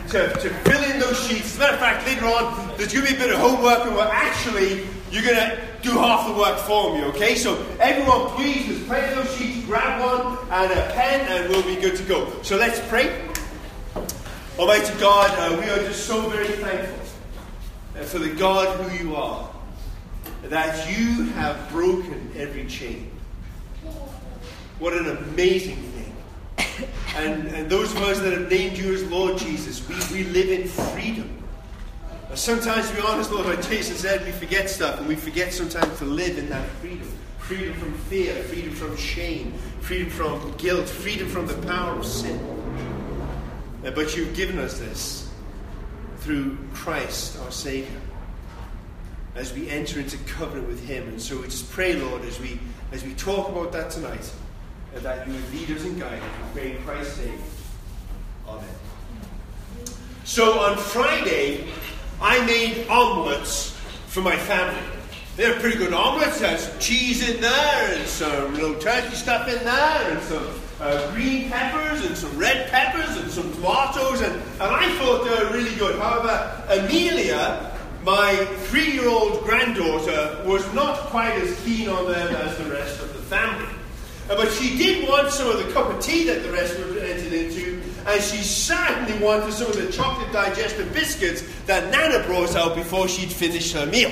to fill in those sheets. As a matter of fact, later on, there's going to be a bit of homework, and you're going to do half the work for me, okay? So everyone, please, just play those sheets, grab one and a pen, and we'll be good to go. So let's pray. Almighty God, we are just so very thankful for the God who you are, that you have broken every chain. What an amazing thing. And those of us that have named you as Lord Jesus, we live in freedom. Sometimes, to be honest, Lord, like Jason said, we forget stuff, and we forget sometimes to live in that freedom. Freedom from fear, freedom from shame, freedom from guilt, freedom from the power of sin. But you've given us this through Christ, our Savior, as we enter into covenant with Him. And so we just pray, Lord, as we talk about that tonight, that you would lead us and guide us. We pray in Christ's name. Amen. So on Friday, I made omelets for my family. They're pretty good omelets. There's some cheese in there, and some little turkey stuff in there, and some green peppers, and some red peppers, and some tomatoes, and I thought they were really good. However, Amelia, my 3-year-old granddaughter, was not quite as keen on them as the rest of the family. But she did want some of the cup of tea that the rest were entered into, and she certainly wanted some of the chocolate digestive biscuits that Nana brought out before she'd finished her meal.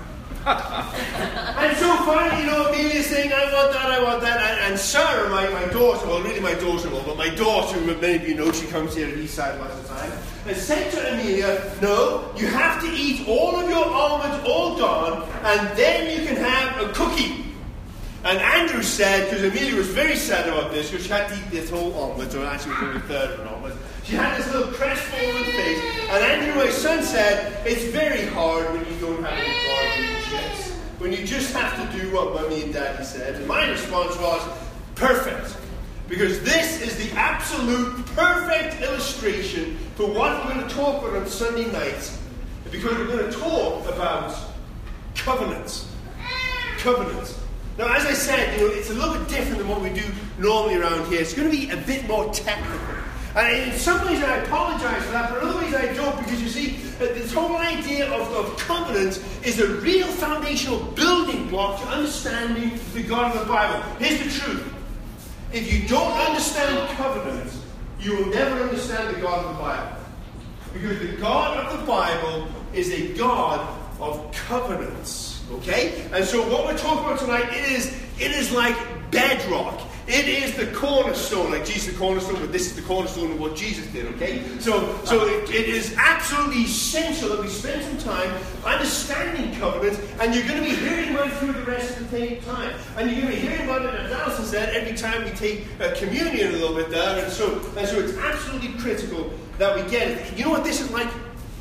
And so finally, Amelia's saying, I want that. And Sarah, my daughter, well, really my daughter-in-law, but my daughter, who many of you know, she comes here at Eastside lots of time, and said to Amelia, no, you have to eat all of your almonds all gone, and then you can have a cookie. And Andrew said, because Amelia was very sad about this, because she had to eat this whole omelette, or actually only a third of an omelette. She had this little crestfallen face. And Andrew, my son, said, it's very hard when you don't have any barbecue chips. When you just have to do what Mummy and Daddy said. And my response was, perfect. Because this is the absolute perfect illustration for what we're going to talk about on Sunday nights. Because we're going to talk about covenants. Covenants. Now, as I said, it's a little bit different than what we do normally around here. It's going to be a bit more technical. And in some ways I apologize for that, but in other ways I don't, because you see, this whole idea of covenant is a real foundational building block to understanding the God of the Bible. Here's the truth. If you don't understand covenant, you will never understand the God of the Bible. Because the God of the Bible is a God of covenants. Okay? And so what we're talking about tonight, it is like bedrock. It is the cornerstone, like Jesus the cornerstone, but this is the cornerstone of what Jesus did, okay? So it is absolutely essential that we spend some time understanding covenants, and you're going to be hearing right through the rest of the time. And you're going to be hearing about it, as Alison said, every time we take communion a little bit there, and so it's absolutely critical that we get it. You know what this is like?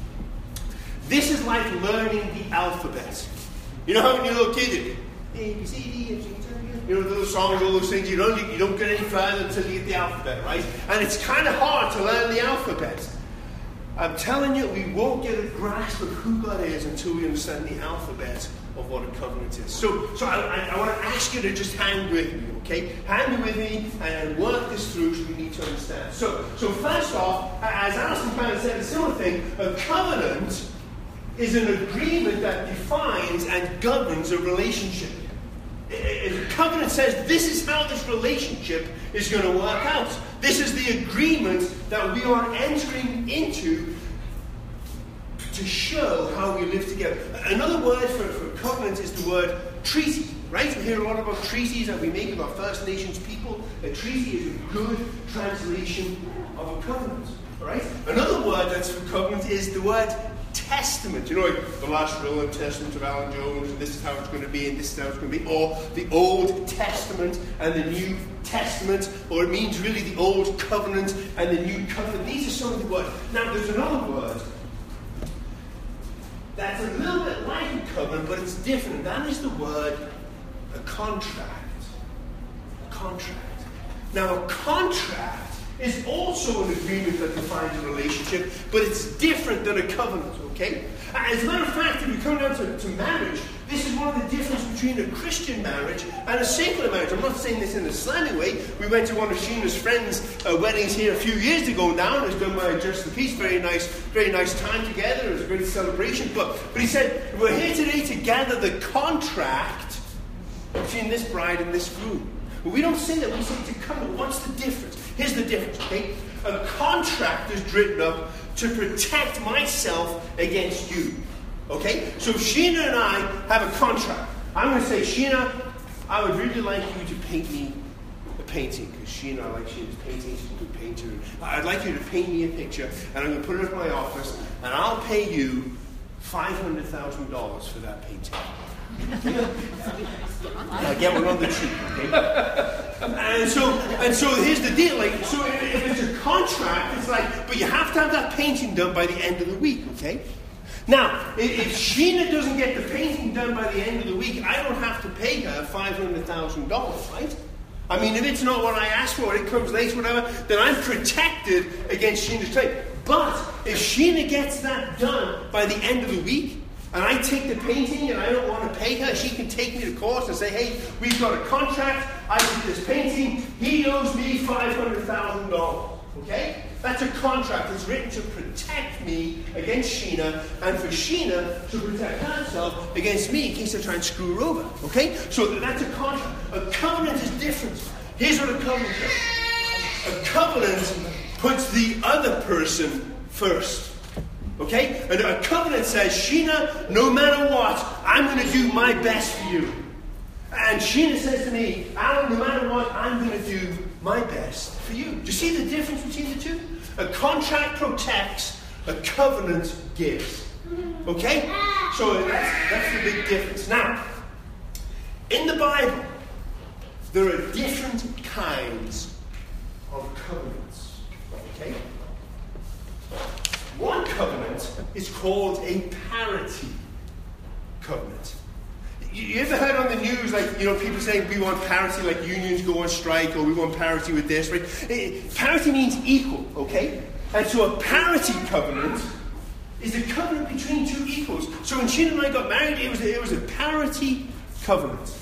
This is like learning the alphabet. You know how when you're a little kid, A, B, C, D, F, G, the little songs, all those things, you don't get any further until you get the alphabet, right? And it's kind of hard to learn the alphabet. I'm telling you, we won't get a grasp of who God is until we understand the alphabet of what a covenant is. So I want to ask you to just hang with me, okay? Hang with me and work this through, so we need to understand. So first off, as Alison kind of said, a similar thing, a covenant is an agreement that defines and governs a relationship. A covenant says this is how this relationship is going to work out. This is the agreement that we are entering into to show how we live together. Another word for covenant is the word treaty, right? We hear a lot about treaties that we make with our First Nations people. A treaty is a good translation of a covenant, all right? Another word that's for covenant is the word testament. You know, like the last will and testament of Alan Jones, and this is how it's going to be, and this is how it's going to be, or the Old Testament and the New Testament, or it means really the Old Covenant and the New Covenant. These are some of the words. Now, there's another word that's a little bit like a covenant, but it's different, and that is the word a contract. A contract. Now, a contract is also an agreement that defines a relationship, but it's different than a covenant, okay? As a matter of fact, if we come down to marriage, this is one of the differences between a Christian marriage and a secular marriage. I'm not saying this in a slangy way. We went to one of Sheena's friends' weddings here a few years ago now. It was done by Just the Peace. Very nice time together. It was a great celebration. But he said, we're here today to gather the contract between this bride and this groom. But we don't say that. We say to covenant. What's the difference? Here's the difference, okay? A contract is written up to protect myself against you. Okay? So Sheena and I have a contract. I'm going to say, Sheena, I would really like you to paint me a painting. Because Sheena, I like Sheena's painting. She's a good painter. I'd like you to paint me a picture. And I'm going to put it in my office. And I'll pay you $500,000 for that painting. I get one on the cheap, okay? And so here's the deal. Like, so if it's a contract, it's like, but you have to have that painting done by the end of the week, okay? Now, if Sheena doesn't get the painting done by the end of the week, I don't have to pay her $500,000, right? I mean, if it's not what I asked for, it comes late, whatever, then I'm protected against Sheena's claim. But if Sheena gets that done by the end of the week, and I take the painting and I don't want to pay her, she can take me to court and say, hey, we've got a contract, I did this painting, he owes me $500,000. Okay? That's a contract. It's written to protect me against Sheena, and for Sheena to protect herself against me in case I try and screw her over. Okay? So that's a contract. A covenant is different. Here's what a covenant does. A covenant puts the other person first. Okay? And a covenant says, Sheena, no matter what, I'm going to do my best for you. And Sheena says to me, Alan, no matter what, I'm going to do my best for you. Do you see the difference between the two? A contract protects, a covenant gives. Okay? So that's the big difference. Now, in the Bible, there are different kinds of covenants. Okay? One covenant is called a parity covenant. You ever heard on the news, like, people saying we want parity, like unions go on strike, or we want parity with this, right? Parity means equal, okay? And so a parity covenant is a covenant between two equals. So when Sheena and I got married, it was a parity covenant.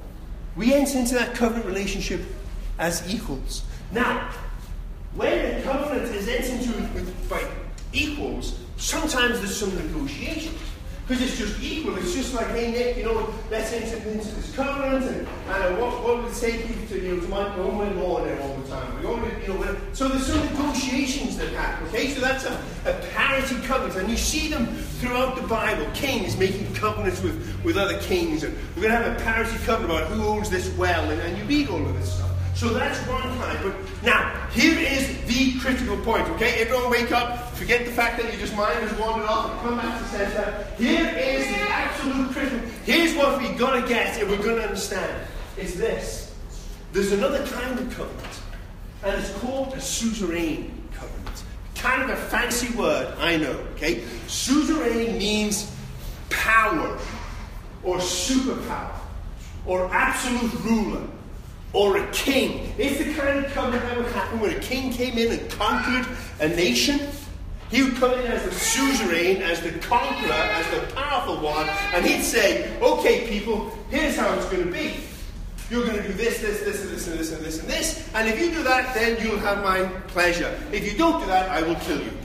We entered into that covenant relationship as equals. Now, when a covenant is entered into by equals, sometimes there's some negotiations. Because it's just equal. It's just like, hey Nick, let's enter into this covenant, and what would it take you to my home and law there all the time? So there's some negotiations that happen. Okay, so that's a parity covenant, and you see them throughout the Bible. Kings making covenants with other kings, and we're going to have a parity covenant about who owns this well, and you read all of this stuff. So that's one kind. But now, here is the critical point, okay? Everyone wake up, forget the fact that your just mind has wandered off, and come back to center. Here is the absolute critical. Here's what we've got to get if we're going to understand. It's this. There's another kind of covenant, and it's called a suzerain covenant. Kind of a fancy word, I know, okay? Suzerain means power, or superpower, or absolute ruler, or a king. It's the kind of covenant that would happen when a king came in and conquered a nation. He would come in as the suzerain, as the conqueror, as the powerful one, and he'd say, okay, people, here's how it's going to be. You're going to do this, this, this, and this, and this, and this, and this, and if you do that, then you'll have my pleasure. If you don't do that, I will kill you.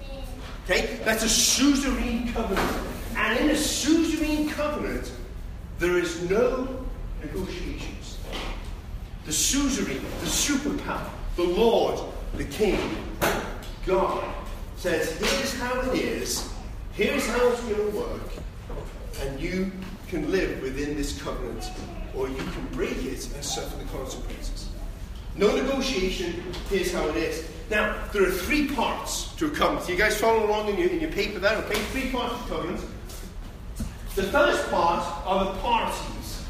Okay? That's a suzerain covenant. And in a suzerain covenant, there is no negotiations. The suzerain, the superpower, the Lord, the King, God, says, here's how it is, here's how it's going to work, and you can live within this covenant, or you can break it and suffer the consequences. No negotiation, here's how it is. Now, there are 3 parts to a covenant. You guys follow along in your paper there? Okay, 3 parts of covenant. The first part are the parties.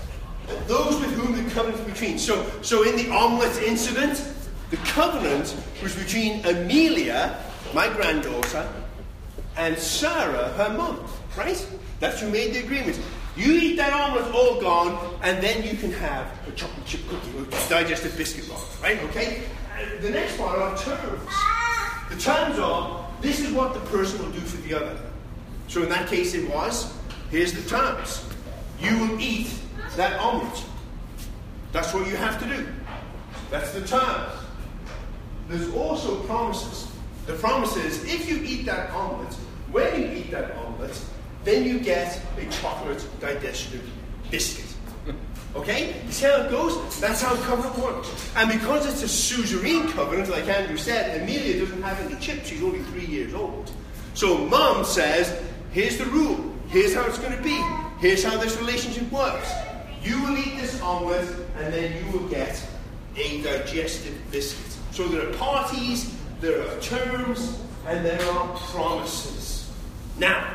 Those with whom the covenant is between. So in the omelette incident, the covenant was between Amelia, my granddaughter, and Sarah, her mum. Right? That's who made the agreement. You eat that omelette all gone, and then you can have a chocolate chip cookie or digestive biscuit roll. Right? Okay? the next part are terms. The terms are, this is what the person will do for the other. So in that case it was, here's the terms. You will eat that omelette. That's what you have to do. That's the terms. There's also promises. The promise is, if you eat that omelette, when you eat that omelette, then you get a chocolate digestive biscuit. Okay? You see how it goes? That's how covenant works. And because it's a suzerain covenant, like Andrew said, Amelia doesn't have any chips. She's only 3 years old. So Mom says, here's the rule. Here's how it's going to be. Here's how this relationship works. You will eat this omelette, and then you will get a digestive biscuit. So there are parties, there are terms, and there are promises. Now,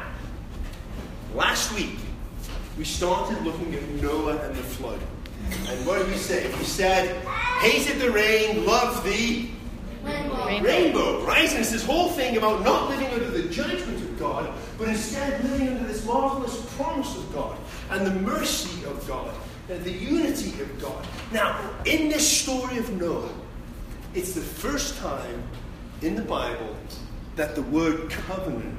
last week, we started looking at Noah and the flood. And what did we say? We said, hated the rain, loved the rainbow, right? And it's this whole thing about not living under the judgment of God, but instead living under this marvelous promise of God, and the mercy of God, and the unity of God. Now, in this story of Noah, it's the first time in the Bible that the word covenant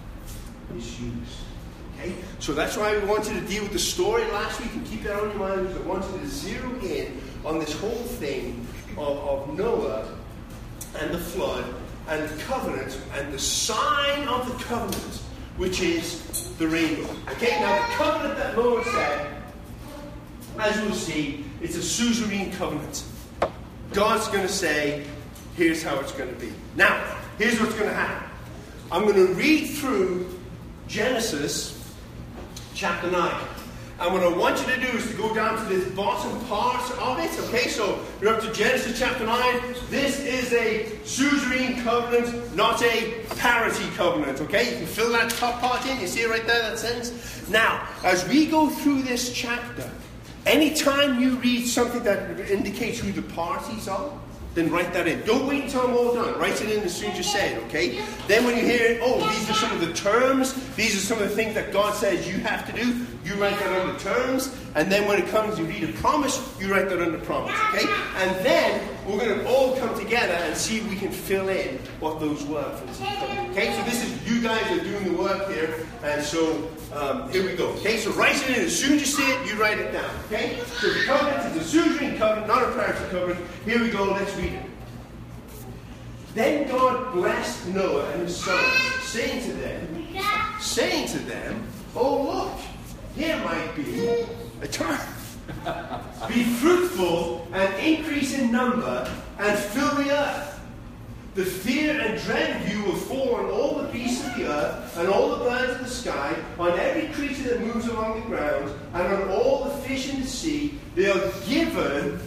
is used. Okay? So that's why we wanted to deal with the story last week and keep that on your mind, because I wanted to zero in on this whole thing of Noah and the flood and the covenant and the sign of the covenant, which is the rainbow. Okay? Now the covenant that Noah said, as we'll see, it's a suzerain covenant. God's going to say, here's how it's going to be. Now, here's what's going to happen. I'm going to read through Genesis chapter 9. And what I want you to do is to go down to this bottom part of it. Okay, so you're up to Genesis chapter 9. This is a suzerain covenant, not a parity covenant. Okay, you can fill that top part in. You see it right there, that sentence? Now, as we go through this chapter, anytime you read something that indicates who the parties are, then write that in. Don't wait until I'm all done. Write it in as soon as you say it, okay? Then when you hear, oh, these are some of the terms, these are some of the things that God says you have to do, you write that under terms. And then when it comes, you read a promise, you write that under promise, okay? And then we're going to all come together and see if we can fill in what those were for this covenant. Okay, so this is, you guys are doing the work here. And so, here we go. Okay, so write it in. As soon as you see it, you write it down. Okay? So the covenant is a suzerain covenant, not a parity covenant. Here we go, let's read it. Then God blessed Noah and his sons, saying to them, oh look, here might be a term. Be fruitful and increase in number and fill the earth. The fear and dread of you will fall on all the beasts of the earth and all the birds of the sky, on every creature that moves along the ground, and on all the fish in the sea. They are given,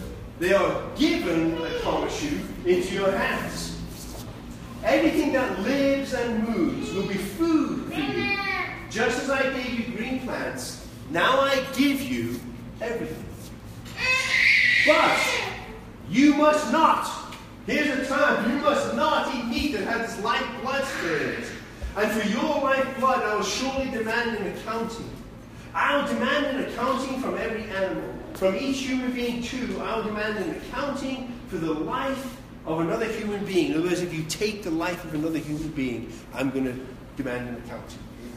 I promise you, into your hands. Everything that lives and moves will be food for you. Just as I gave you green plants, now I give you everything. But you must not, here's a term, you must not eat meat that has lifeblood in it. And for your lifeblood I will surely demand an accounting. I will demand an accounting from every animal. From each human being too, I will demand an accounting for the life of another human being. In other words, if you take the life of another human being, I'm going to demand an accounting.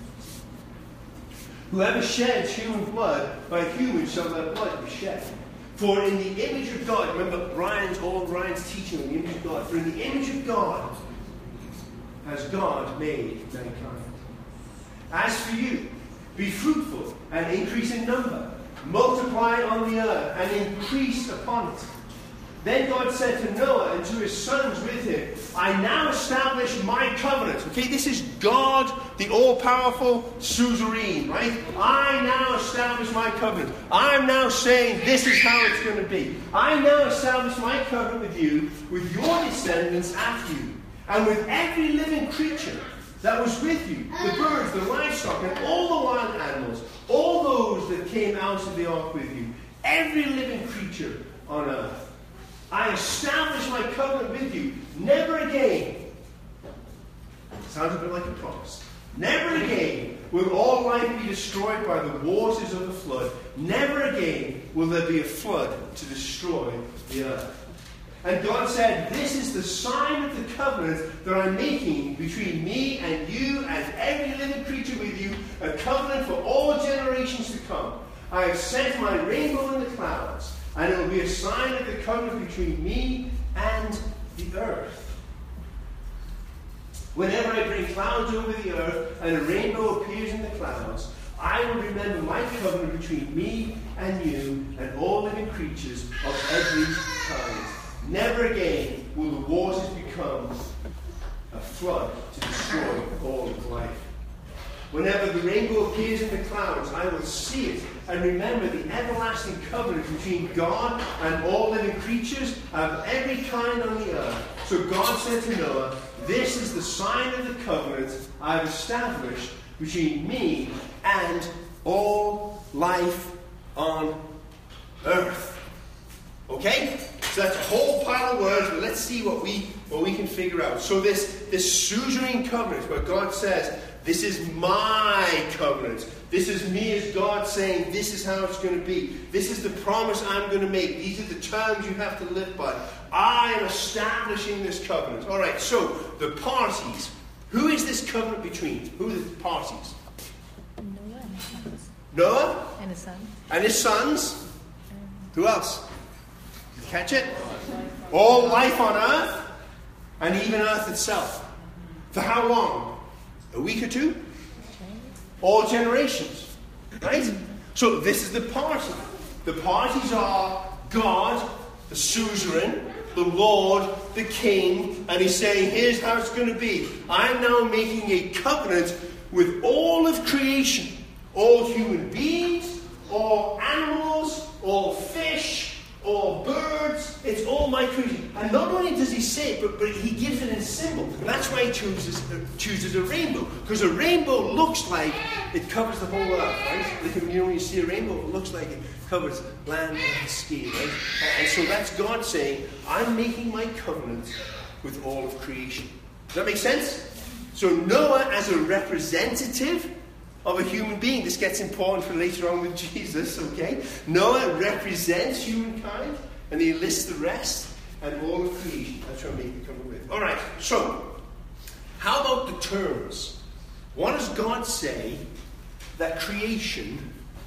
Whoever sheds human blood, by human shall their blood be shed. For in the image of God, remember Ryan's teaching on the image of God. For in the image of God has God made mankind. As for you, be fruitful and increase in number. Multiply on the earth and increase upon it. Then God said to Noah and to his sons with him, I now establish my covenant. Okay, this is God, the all-powerful suzerain, right? I now establish my covenant. I'm now saying this is how it's going to be. I now establish my covenant with you, with your descendants after you, and with every living creature that was with you, the birds, the livestock, and all the wild animals, all those that came out of the ark with you, every living creature on earth. I establish my covenant with you. Never again. Sounds a bit like a promise. Never again will all life be destroyed by the waters of the flood. Never again will there be a flood to destroy the earth. And God said, this is the sign of the covenant that I'm making between me and you and every living creature with you, a covenant for all generations to come. I have sent my rainbow in the clouds, and it will be a sign of the covenant between me and the earth. Whenever I bring clouds over the earth and a rainbow appears in the clouds, I will remember my covenant between me and you and all living creatures of every kind. Never again will the waters become a flood to destroy all of life. Whenever the rainbow appears in the clouds, I will see it and remember the everlasting covenant between God and all living creatures of every kind on the earth. So God said to Noah, this is the sign of the covenant I have established between me and all life on earth. Okay? So that's a whole pile of words, but let's see what we can figure out. So this suzerain covenant, where God says, this is my covenant. This is me as God saying, this is how it's going to be. This is the promise I'm going to make. These are the terms you have to live by. I am establishing this covenant. All right, so the parties. Who is this covenant between? Who are the parties? Noah and his sons. Noah? And his sons. And his sons? Who else? Did you catch it? All life on earth, and even earth itself. For how long? A week or two? All generations. Right? So this is the party. The parties are God, the suzerain, the Lord, the King, and he's saying, here's how it's going to be. I'm now making a covenant with all of creation. All human beings, all animals, all fish, all birds. It's all my creation. And not only does he say it, but he gives it in symbol. And that's why he chooses a rainbow. Because a rainbow looks like it covers the whole earth, right? When you see a rainbow, it looks like it covers land and sea, right? And so that's God saying, I'm making my covenant with all of creation. Does that make sense? So Noah as a representative of a human being. This gets important for later on with Jesus, okay? Noah represents humankind, and he lists the rest, and all of creation. That's what I'm making the covenant with. All right, so, how about the terms? What does God say that creation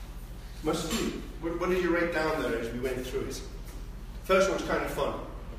must do? What did you write down there as we went through it? First one's kind of fun.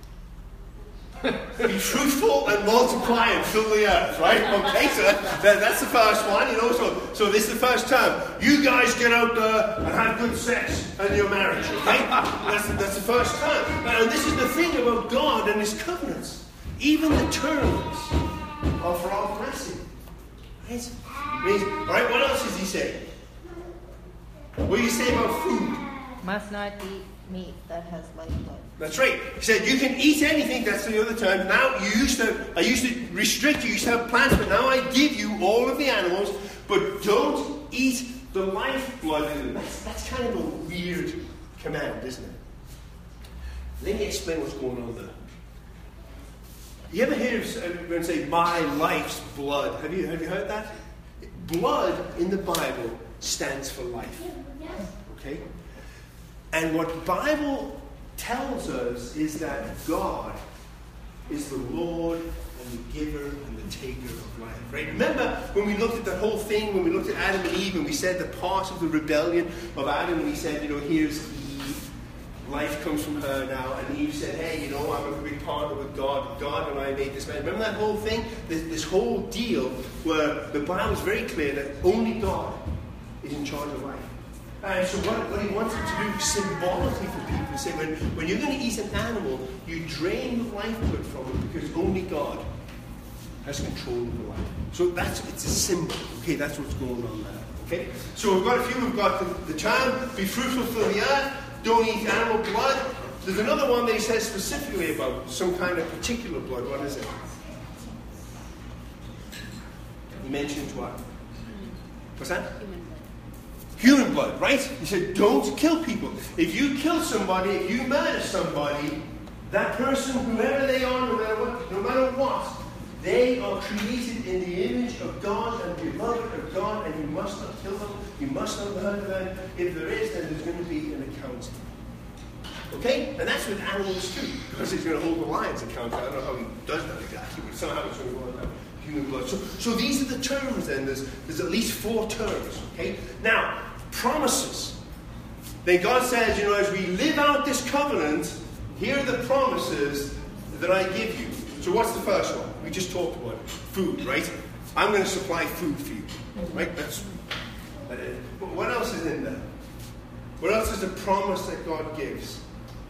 Be fruitful and multiply and fill the earth, right? Okay, so that's the first one, you know. So this is the first term. You guys get out there and have good sex in your marriage, okay? That's the first term. And this is the thing about God and His covenants. Even the terms are for our blessing. Right? All right, what else does He say? What do you say about food? Must not eat meat that has lifeblood. That's right. He said you can eat anything. That's the other term. Now I used to restrict you. You used to have plants, but now I give you all of the animals. But don't eat the lifeblood in them. That's kind of a weird command, isn't it? Let me explain what's going on there. You ever hear of everyone say, "My life's blood"? Have you heard that? Blood in the Bible stands for life. Okay. And what Bible tells us is that God is the Lord and the giver and the taker of life. Right? Remember when we looked at the whole thing, when we looked at Adam and Eve, and we said the part of the rebellion of Adam, and we said, here's Eve, life comes from her now, and Eve said, hey, I'm a big partner with God. God and I made this man. Remember that whole thing? This whole deal where the Bible is very clear that only God is in charge of life. And so what he wants to do symbolically for people is say, when you're going to eat an animal, you drain the lifeblood from it because only God has control of the life. So it's a symbol. Okay, that's what's going on there. Okay? So we've got the term, be fruitful, fill the earth, don't eat animal blood. There's another one that he says specifically about some kind of particular blood. What is it? He mentions what? What's that? Human blood, right? He said, don't kill people. If you kill somebody, if you murder somebody, that person, whoever they are, no matter what, they are created in the image of God and beloved of God, and you must not kill them. You must not hurt them. If there is, then there's going to be an account. Okay? And that's with animals too. Because he's going to hold the lions accountable. I don't know how he does that exactly, but somehow it's going to go on human blood. So these are the terms then. There's at least 4 terms. Okay? Now, promises. Then God says, as we live out this covenant, here are the promises that I give you. So what's the first one? We just talked about it. Food, right? I'm going to supply food for you. Right? But what else is in there? What else is the promise that God gives?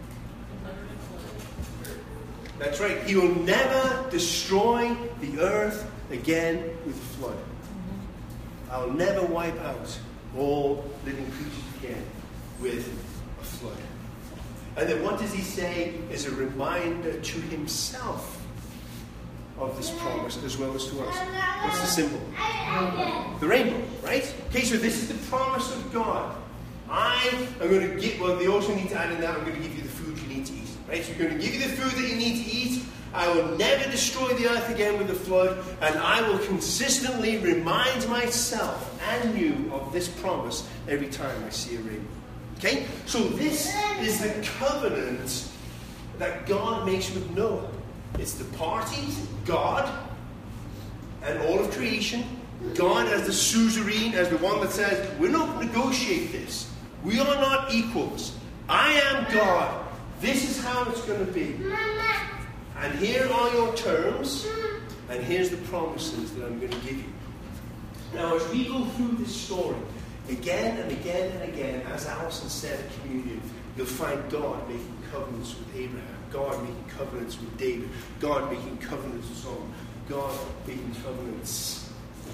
That's right. He will never destroy the earth again with a flood. I'll never wipe out all living creatures again with a flood. And then what does he say is a reminder to himself of this promise as well as to us? What's the symbol? The rainbow, right? Okay, so this is the promise of God. I am going to give, they also need to add in that, I'm going to give you the food you need to eat. Right? So I'm going to give you the food that you need to eat. I will never destroy the earth again with a flood, and I will consistently remind myself and you of this promise every time I see a rainbow. Okay? So this is the covenant that God makes with Noah. It's the parties, God, and all of creation. God as the suzerain, as the one that says, we're not going to negotiate this. We are not equals. I am God. This is how it's going to be. And here are your terms, and here's the promises that I'm going to give you. Now, as we go through this story, again and again and again, as Alison said at communion, you'll find God making covenants with Abraham, God making covenants with David, God making covenants with Solomon, God making covenants.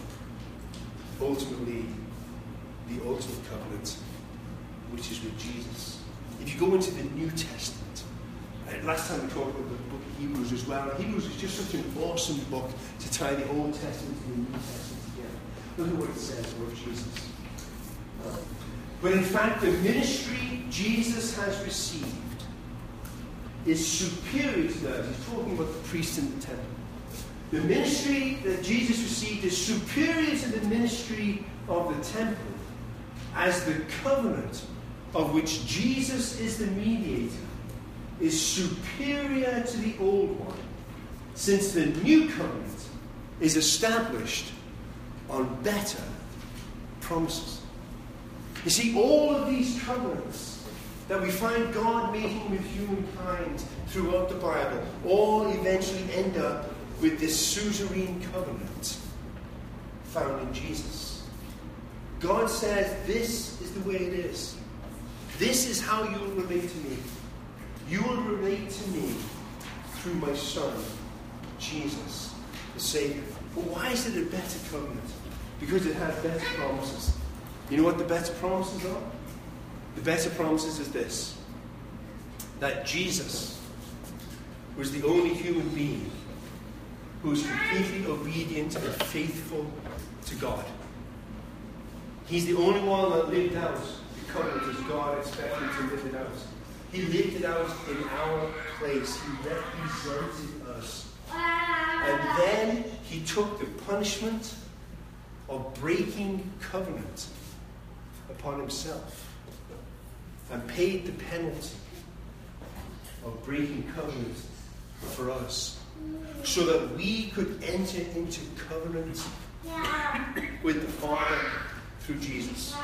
Ultimately, the ultimate covenant, which is with Jesus. If you go into the New Testament, last time we talked about the book of Hebrews as well. Hebrews is just such an awesome book to tie the Old Testament and the New Testament together. Look at what it says about Jesus. But in fact, the ministry Jesus has received is superior to theirs. He's talking about the priests in the temple. The ministry that Jesus received is superior to the ministry of the temple, as the covenant of which Jesus is the mediator is superior to the old one, since the new covenant is established on better promises. You see, all of these covenants that we find God making with humankind throughout the Bible all eventually end up with this suzerain covenant found in Jesus. God says, this is the way it is. This is how you will relate to me. You will relate to me through my Son, Jesus, the Savior. But why is it a better covenant? Because it has better promises. You know what the better promises are? The better promises is this: that Jesus was the only human being who was completely obedient and faithful to God. He's the only one that lived out the covenant as God expected to live it out. He lived it out in our place. He represented us. And then he took the punishment of breaking covenant upon himself and paid the penalty of breaking covenant for us, so that we could enter into covenant with the Father through Jesus.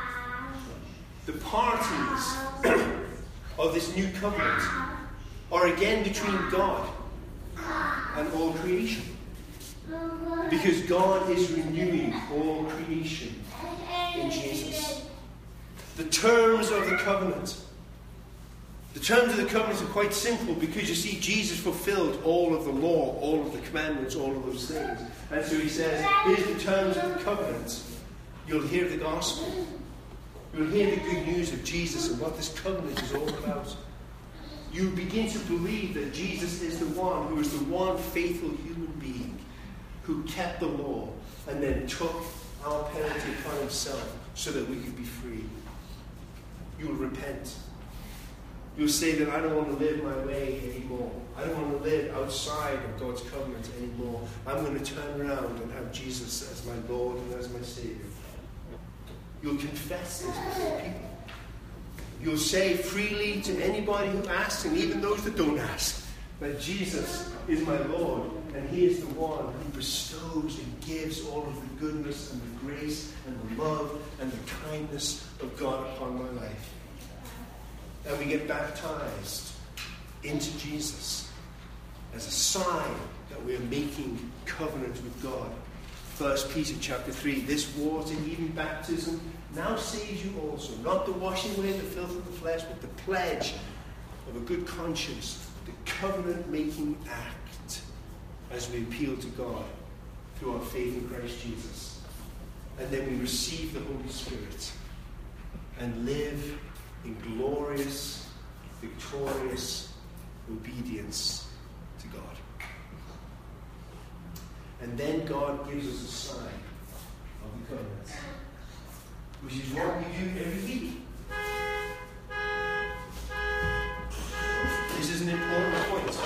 The parties of this new covenant are again between God and all creation, because God is renewing all creation in Jesus. The terms of the covenant. The terms of the covenant are quite simple, because you see, Jesus fulfilled all of the law, all of the commandments, all of those things. And so he says, here's the terms of the covenant. You'll hear the gospel. You'll hear the good news of Jesus and what this covenant is all about. You begin to believe that Jesus is the one who is the one faithful human being who kept the law and then took our penalty upon himself so that we could be free. You will repent. You'll say that I don't want to live my way anymore. I don't want to live outside of God's covenant anymore. I'm going to turn around and have Jesus as my Lord and as my Savior. You'll confess this before people. You'll say freely to anybody who asks, and even those that don't ask, that Jesus is my Lord, and he is the one who bestows and gives all of the goodness and the grace and the love and the kindness of God upon my life. And we get baptized into Jesus as a sign that we are making covenant with God. 1 Peter chapter 3, this water, even baptism, now saves you also. Not the washing away of the filth of the flesh, but the pledge of a good conscience, the covenant-making act as we appeal to God through our faith in Christ Jesus. And then we receive the Holy Spirit and live in glorious, victorious obedience to God. And then God gives us a sign of the covenant, which is what we do every week. This is an important point.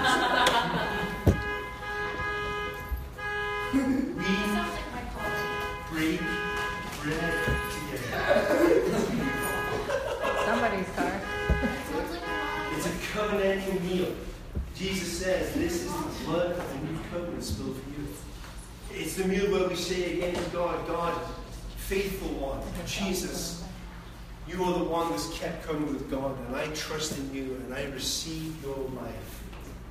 We break bread together. Somebody's car. It's a covenantal meal. Jesus says, this is the blood of the new covenant spilled for you. It's the meal where we say again to God, God, faithful one, Jesus, you are the one that's kept coming with God, and I trust in you, and I receive your life.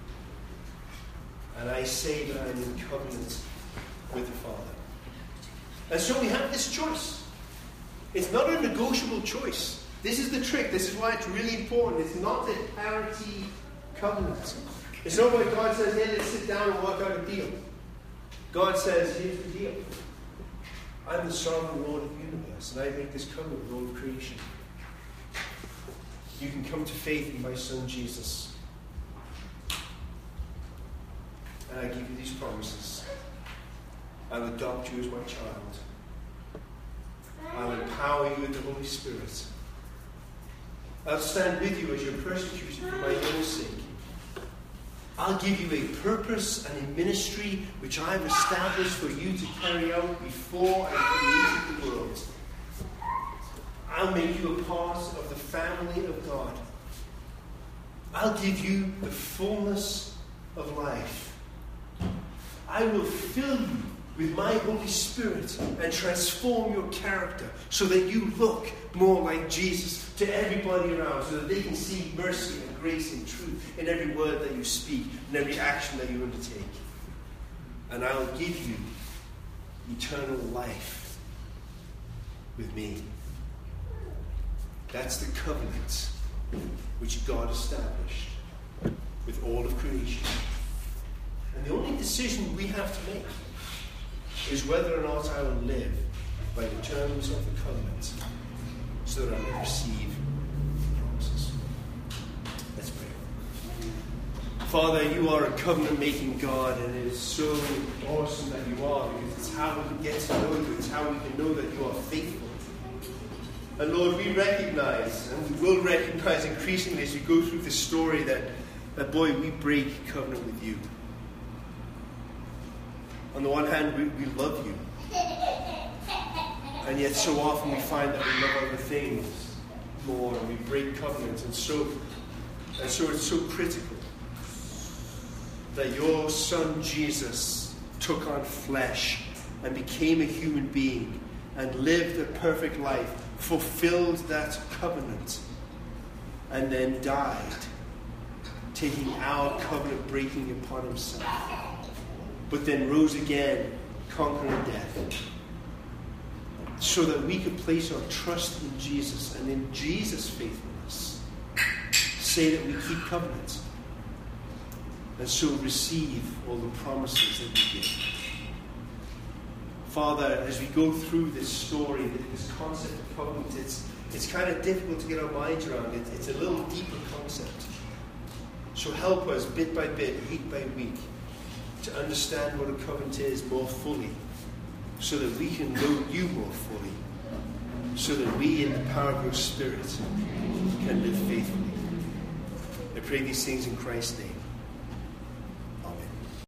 And I say that I'm in covenant with the Father. And so we have this choice. It's not a negotiable choice. This is the trick. This is why it's really important. It's not a parity covenant. It's not where God says, hey, let's sit down and work out a deal. God says, here's the deal. I'm the sovereign Lord of the universe, and I make this covenant with all of creation. You can come to faith in my Son Jesus. And I give you these promises. I'll adopt you as my child. I'll empower you with the Holy Spirit. I'll stand with you as you're persecuted for my own sake. I'll give you a purpose and a ministry which I've established for you to carry out before I created the world. I'll make you a part of the family of God. I'll give you the fullness of life. I will fill you with my Holy Spirit and transform your character so that you look more like Jesus to everybody around, so that they can see mercy and grace and truth in every word that you speak, in every action that you undertake. And I'll give you eternal life with me. That's the covenant which God established with all of creation. And the only decision we have to make is whether or not I will live by the terms of the covenant so that I may receive the promises. Let's pray. Father, you are a covenant-making God, and it is so awesome that you are, because it's how we can get to know you. It's how we can know that you are faithful. And Lord, we recognize, and we will recognize increasingly as we go through this story, that boy, we break covenant with you. On the one hand, we love you. And yet so often we find that we love other things more, and we break covenant. And so it's so critical that your Son Jesus took on flesh and became a human being and lived a perfect life, fulfilled that covenant, and then died, taking our covenant breaking upon himself, but then rose again, conquering death, so that we could place our trust in Jesus, and in Jesus' faithfulness say that we keep covenant, and so receive all the promises that we give. Father, as we go through this story, this concept of covenant, it's kind of difficult to get our minds around it. It's a little deeper concept. So help us bit by bit, week by week, to understand what a covenant is more fully, so that we can know you more fully, so that we, in the power of your Spirit, can live faithfully. I pray these things in Christ's name.